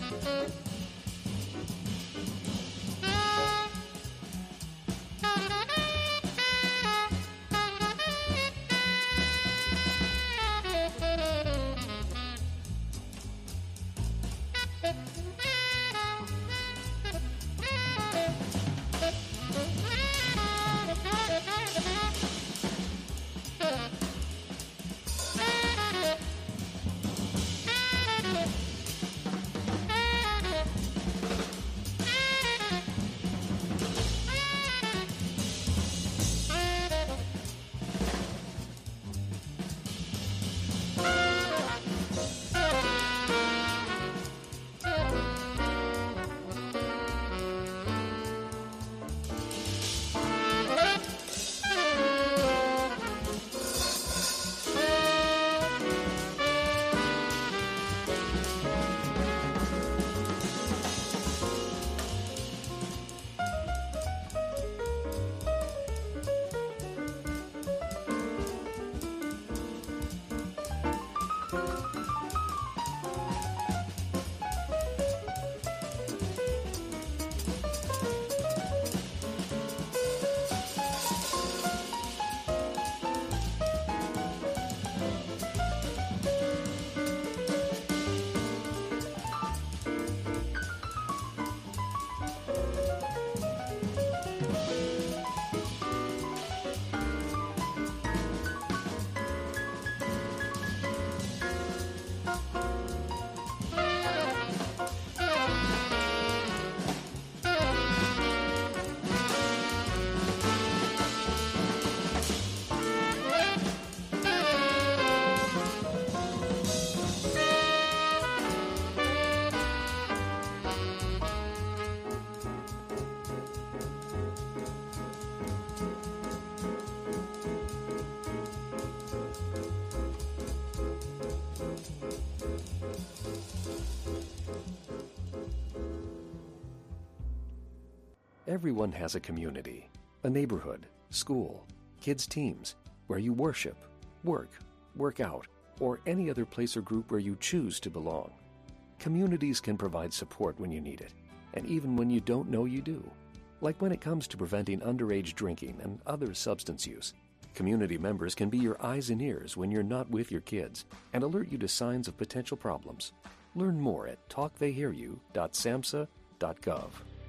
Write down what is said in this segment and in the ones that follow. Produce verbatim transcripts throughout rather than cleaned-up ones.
Everyone has a community, a neighborhood, school, kids' teams, where you worship, work, work out, or any other place or group where you choose to belong. Communities can provide support when you need it, and even when you don't know you do. Like when it comes to preventing underage drinking and other substance use. Community members can be your eyes and ears when you're not with your kids and alert you to signs of potential problems. Learn more at talk they hear you dot samhsa dot gov.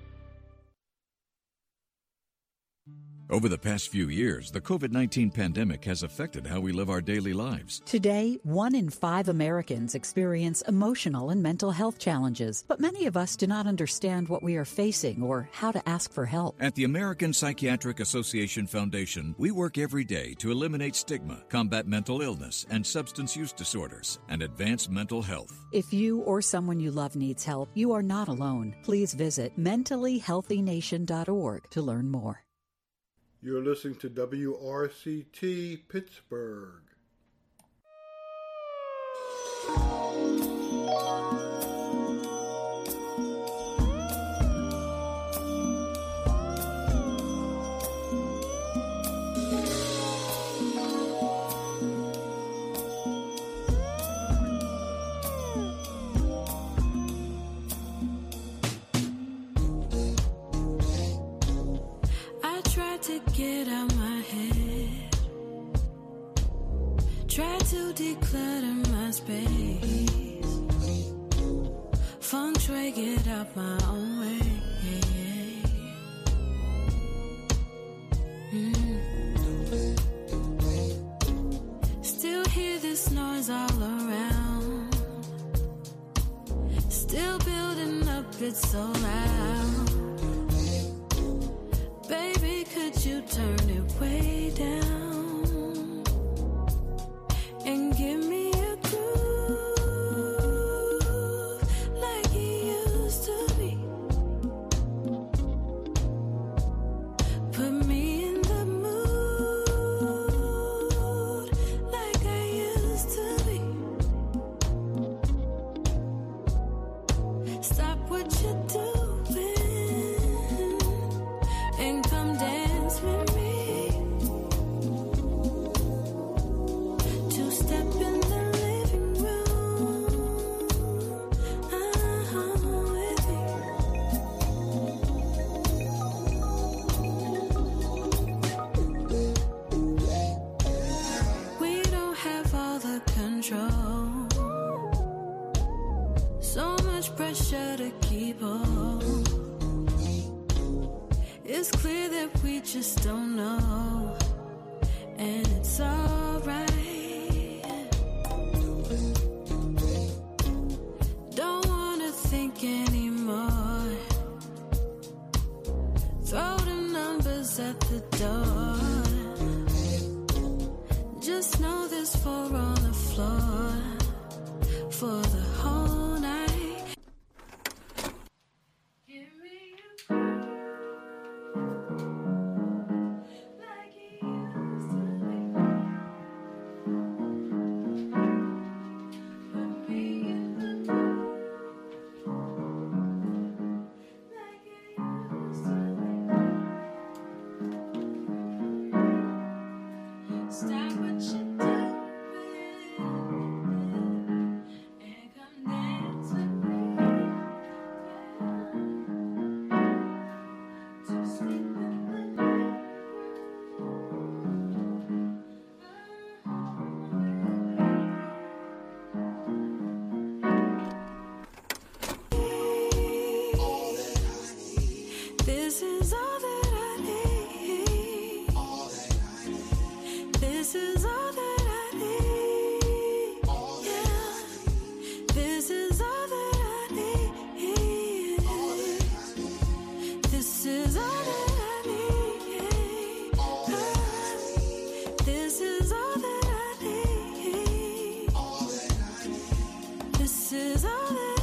Over the past few years, the COVID nineteen pandemic has affected how we live our daily lives. Today, one in five Americans experience emotional and mental health challenges, but many of us do not understand what we are facing or how to ask for help. At the American Psychiatric Association Foundation, we work every day to eliminate stigma, combat mental illness and substance use disorders, and advance mental health. If you or someone you love needs help, you are not alone. Please visit mentally healthy nation dot org to learn more. You're listening to W R C T Pittsburgh. To get out my head, try to declutter my space, feng shui, get out my own way. Mm. Still hear this noise all around, still building up, it's so loud. Baby, could you turn it way down and give me a groove like you used to be? Put me in the mood like I used to be. Stop what you're doing and come dance with me. people. It's clear that we just don't know, and it's alright. Don't wanna think anymore. Throw the numbers at the door. Just know there's four on the floor for the whole night. Give me a like you used to be. Put me in the like you used to be. Stop what you're doing and come dance with me. To sleep in the night. This is all that I need. This is all that I need. Yeah. This is all that I need. This is all that I need. This is all that I need. This is all that I need. This is all that I need. This is all that I need.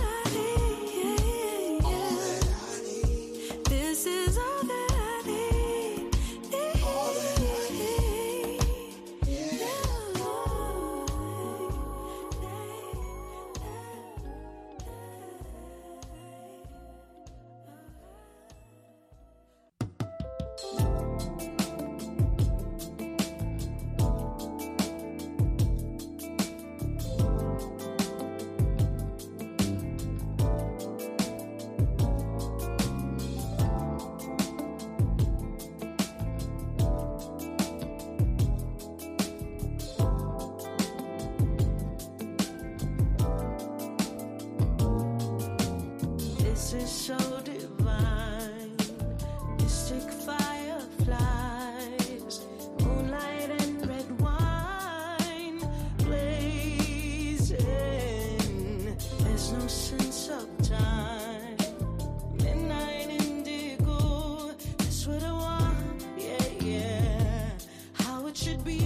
This is so divine. Mystic fireflies, moonlight and red wine blazing. There's no sense of time. Midnight indigo. That's what I want. Yeah, yeah. How it should be.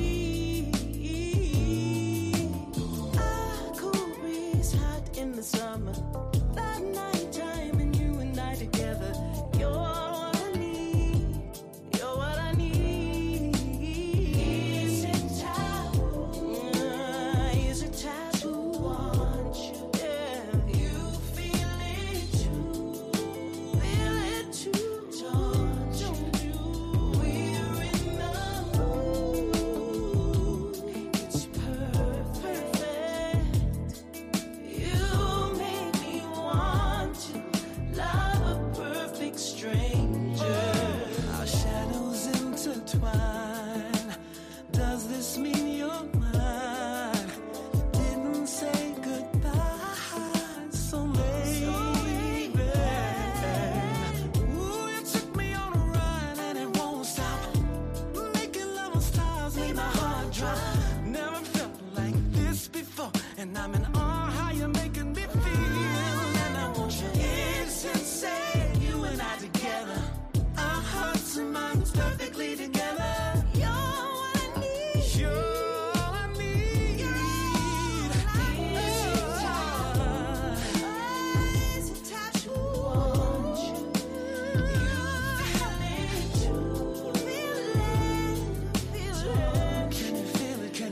A cool breeze, hot in the summer. That nighttime and you and I together. You're what I need. You're what I need. Is it taboo? Uh, Is it taboo? Want you? Yeah. You feel it too. Feel it too. Don't you? We're in the mood. It's perfect. You make me want to love a perfect stranger. Our shadows intertwine. Does this mean you're mine? Didn't say goodbye, so maybe. Ooh, you took me on a ride and it won't stop. Making love on stars made my heart drop. Never felt like this before, and I'm in awe how you're making me feel. And I want you. It's insane, you and I together. Our hearts and minds perfectly together. You're what I need. You're all I need. You're all I need. Is it tattoo? Want you? You feel it too. Feel it, feel it. Can you feel it? Can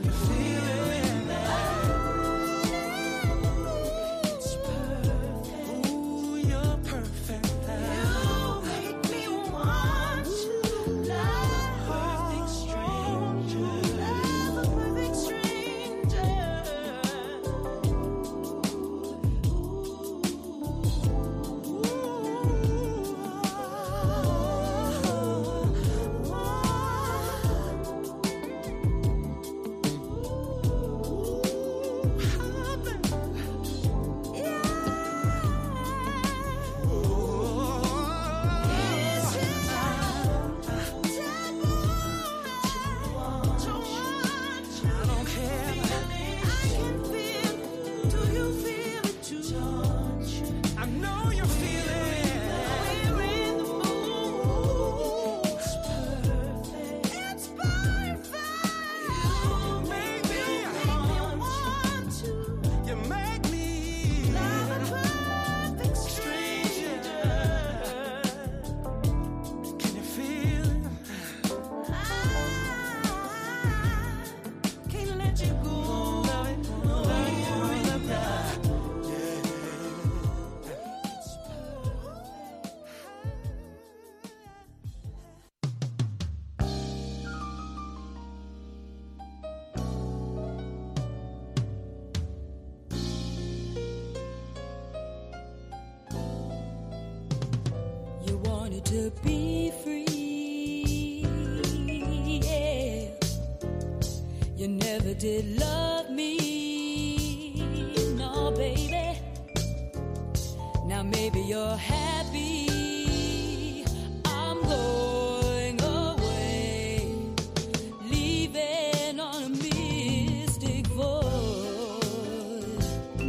to be free, yeah. You never did love me, no, baby. Now maybe you're happy. I'm going away, leaving on a mystic void.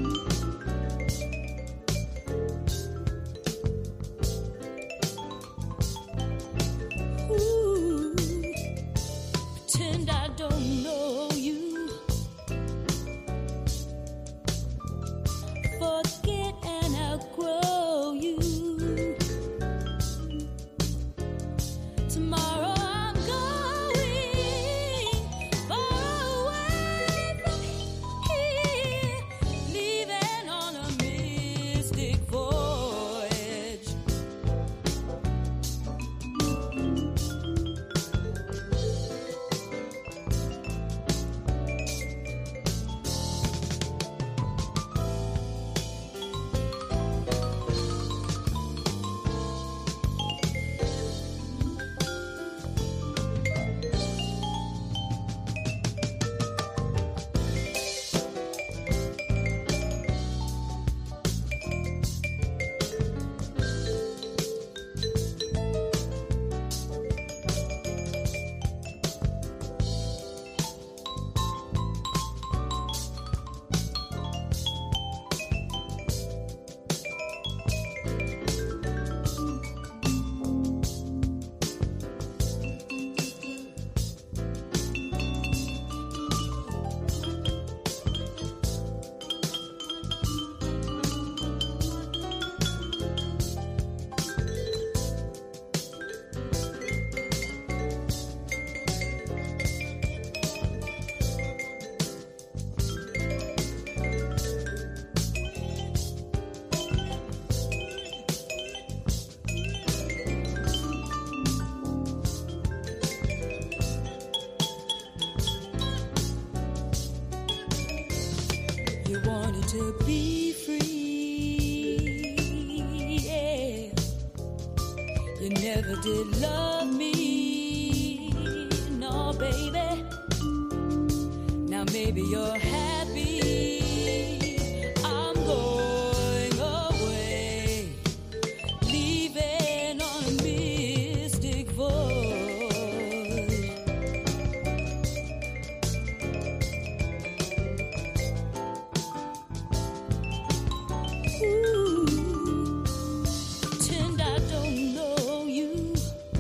Ooh, pretend I don't know you. Forget and outgrow you. Tomorrow I'm going far away from here, leaving on a mystic voyage. You wanted to be free, yeah. You never did love me, no, baby. Now maybe you're happy. I'm going away, leaving on a mystic void. Ooh, pretend I don't know you.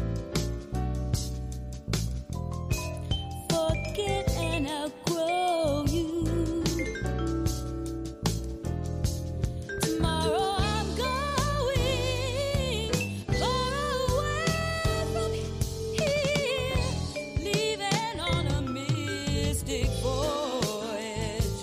Forget and outgrow you. Tomorrow I'm going far away from here, leaving on a mystic voyage.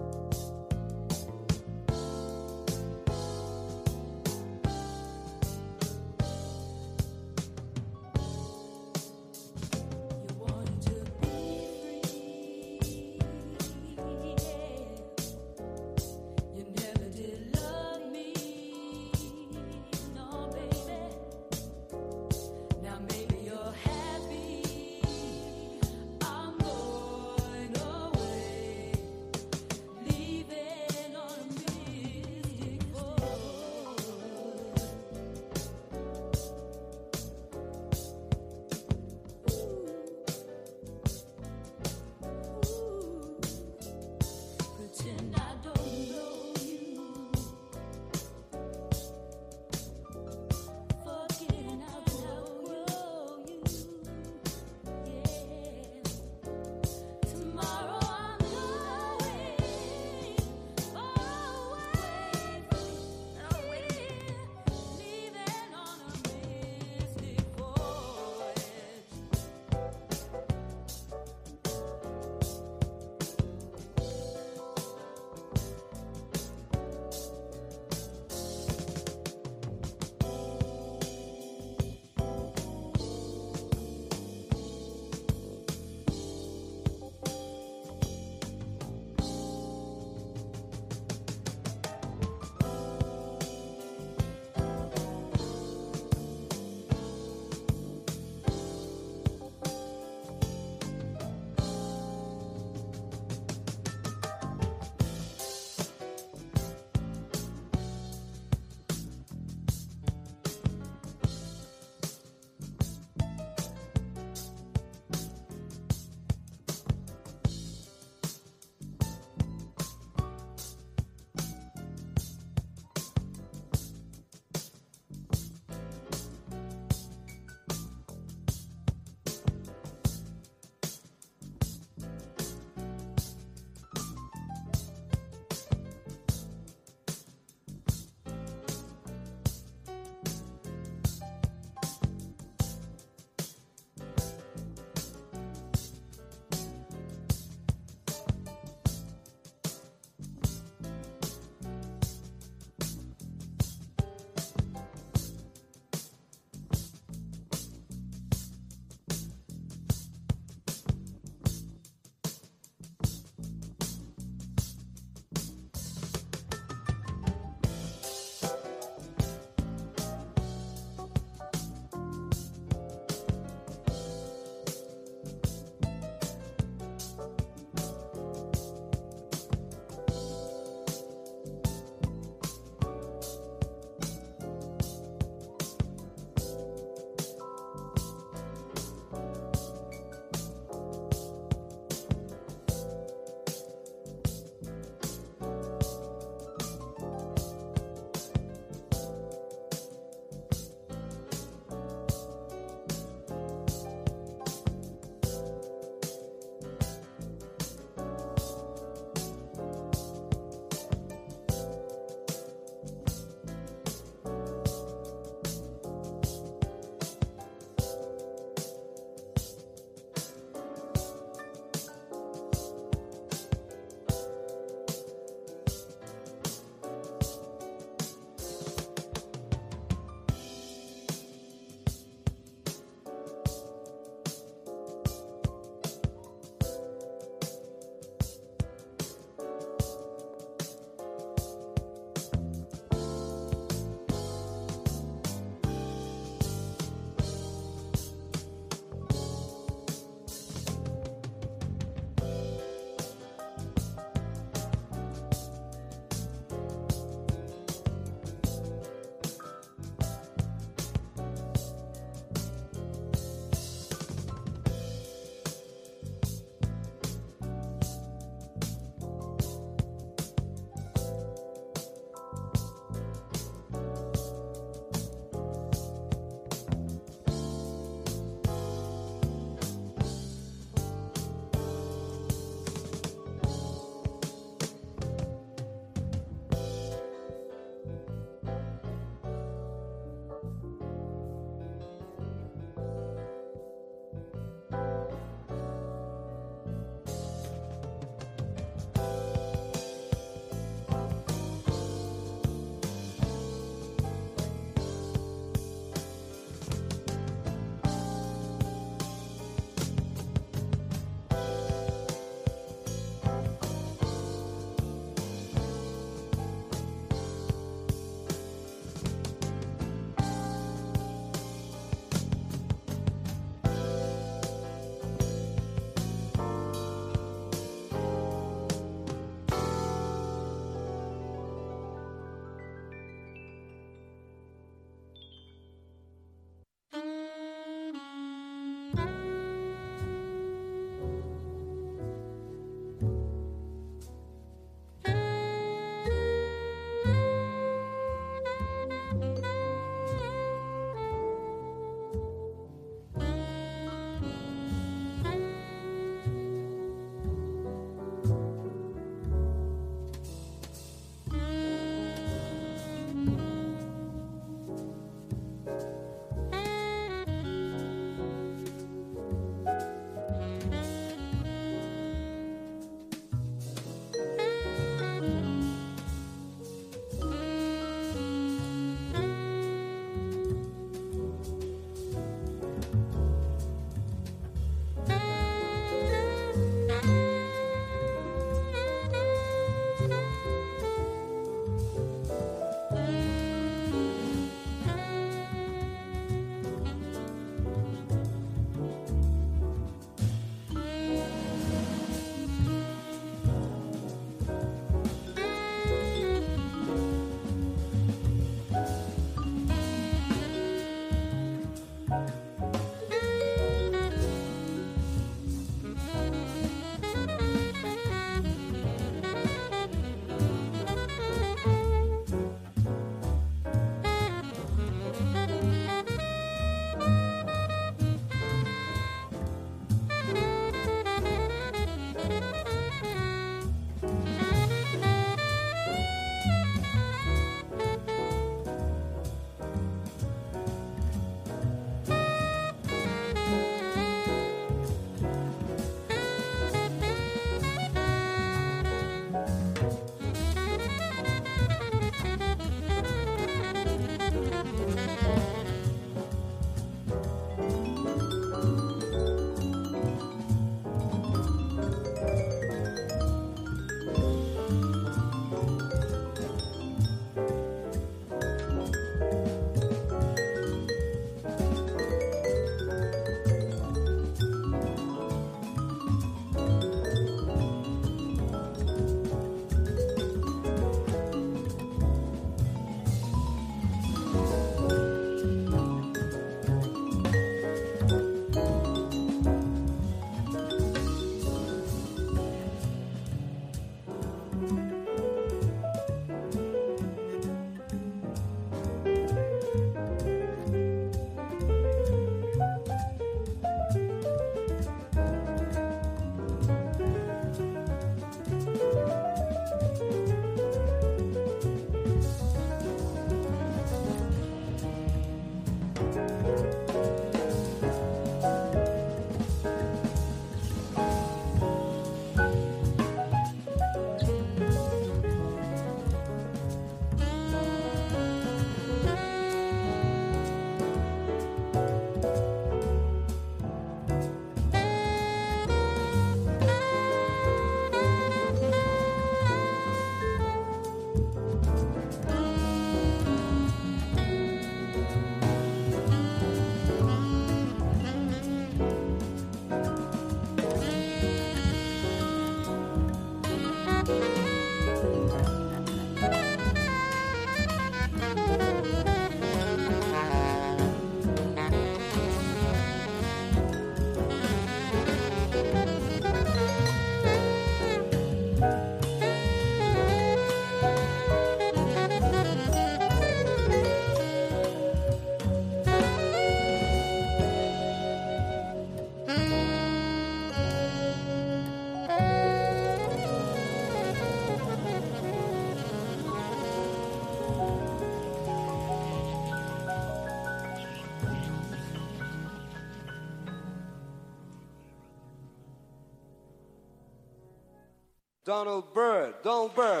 Donald Byrd. Donald Byrd.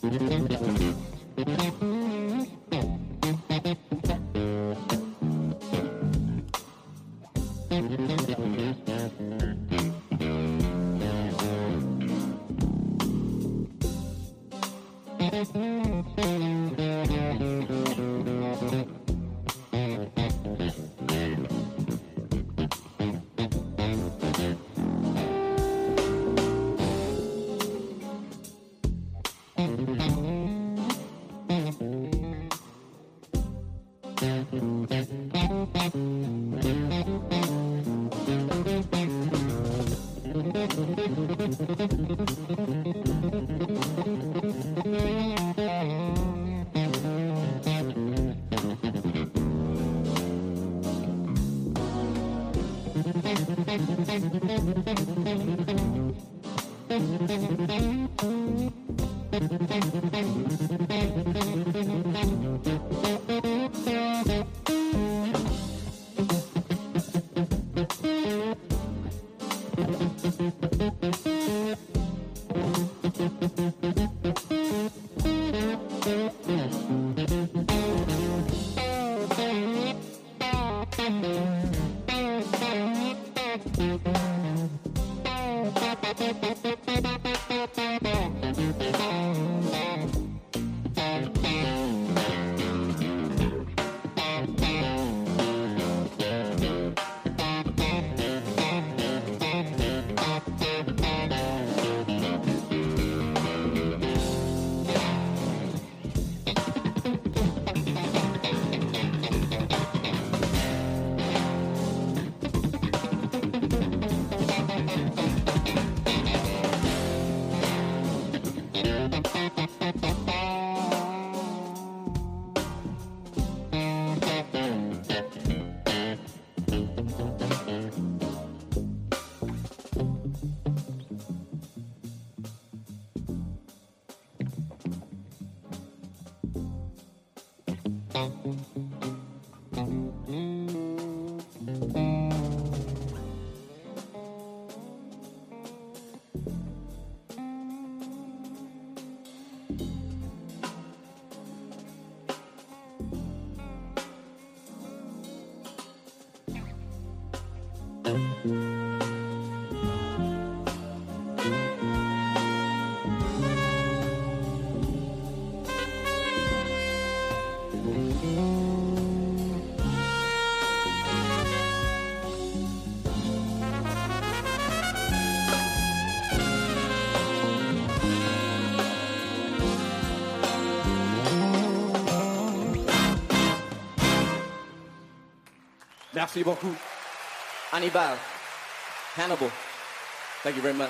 Merci beaucoup. Hannibal, Hannibal, thank you very much.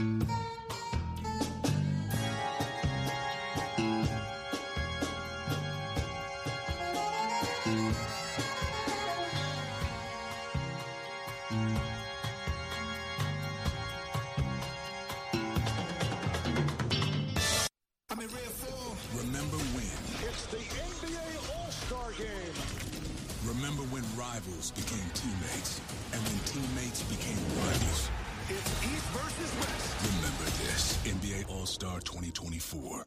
Remember when? It's the N B A All-Star Game. Remember when rivals became teammates, and when teammates became rivals. It's East versus West. Remember this. N B A All-Star twenty twenty-four.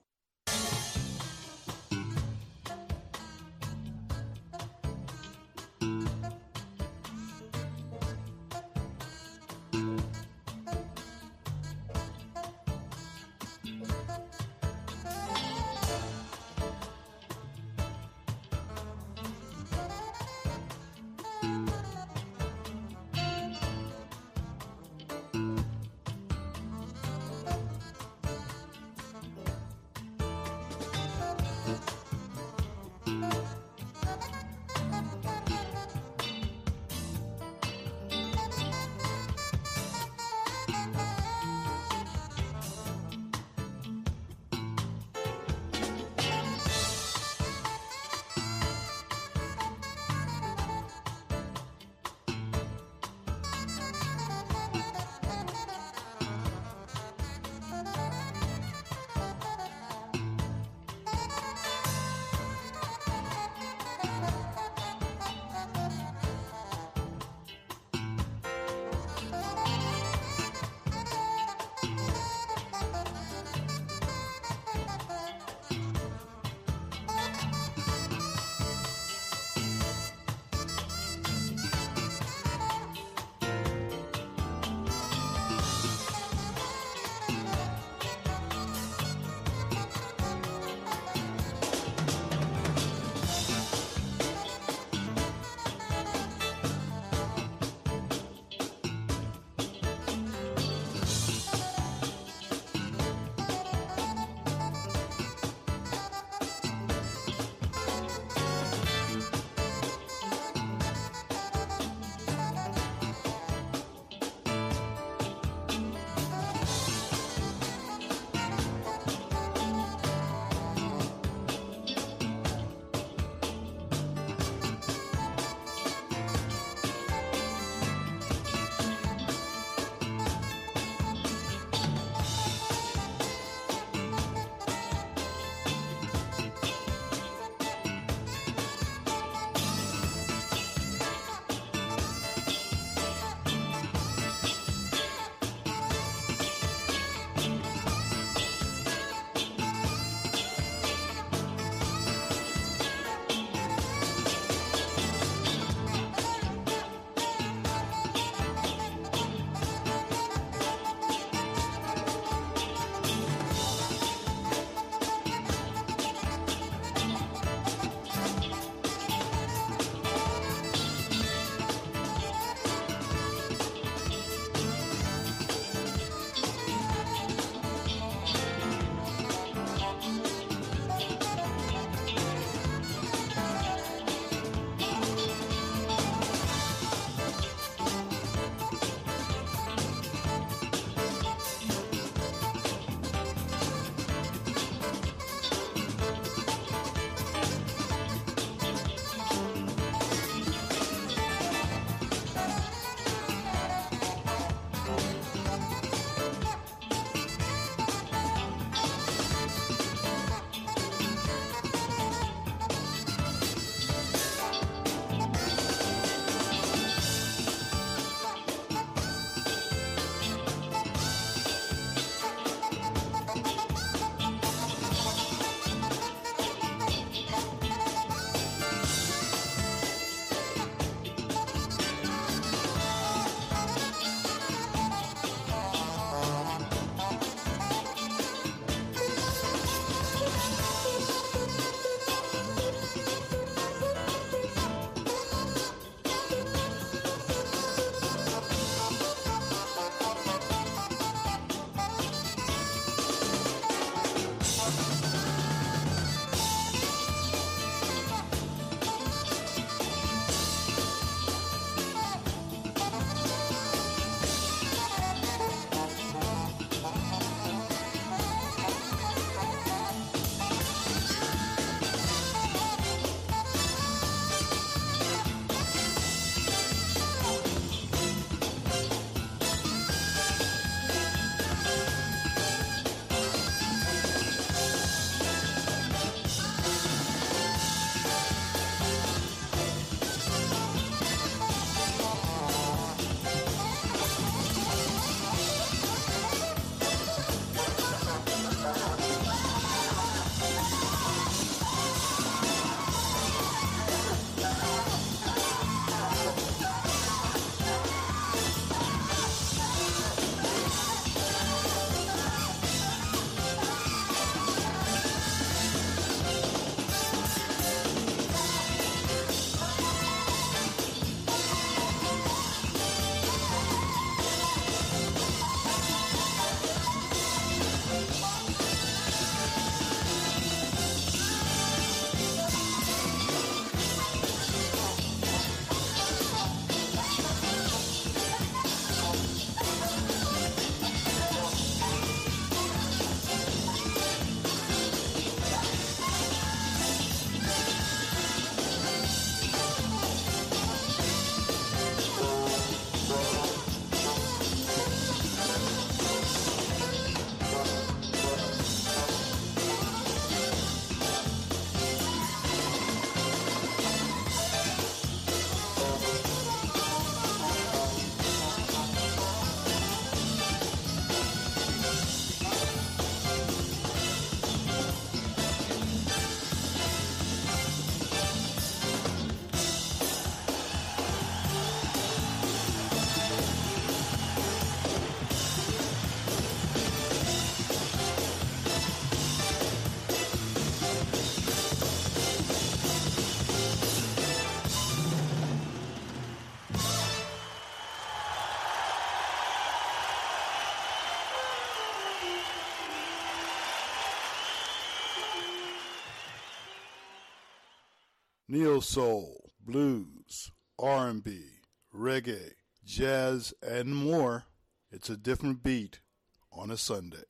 neo soul, blues, R and B, reggae, jazz, and more. It's a different beat on a Sunday.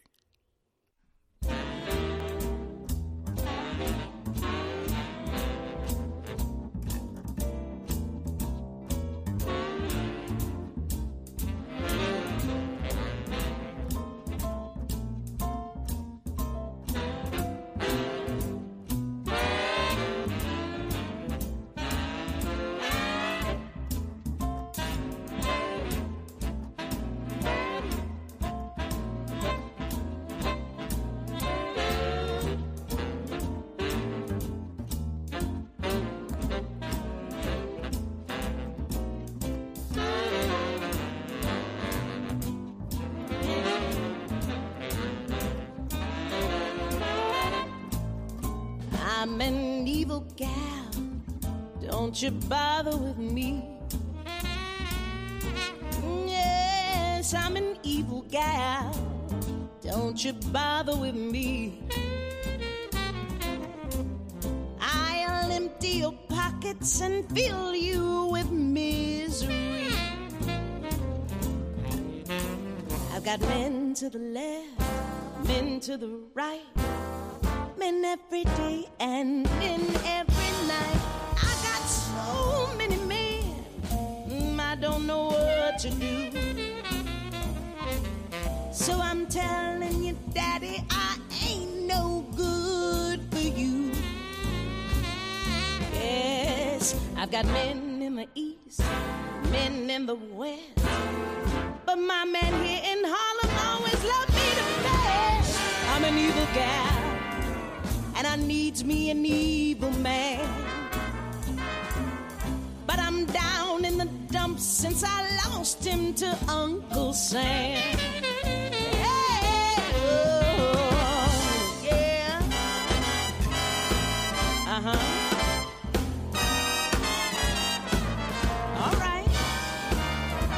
I'm an evil gal, don't you bother with me. Yes, I'm an evil gal, don't you bother with me. I'll empty your pockets and fill you with misery. I've got men to the left, men to the right, men every day and men every night. I got so many men, mm, I don't know what to do. So I'm telling you, Daddy, I ain't no good for you. Yes, I've got men in the east, men in the west, but my man here in Harlem always loved me the best. I'm an evil gal, and I needs me an evil man. But I'm down in the dumps since I lost him to Uncle Sam. Hey, oh, yeah. Uh-huh. All right.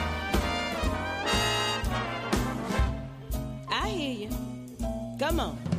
I hear you. Come on.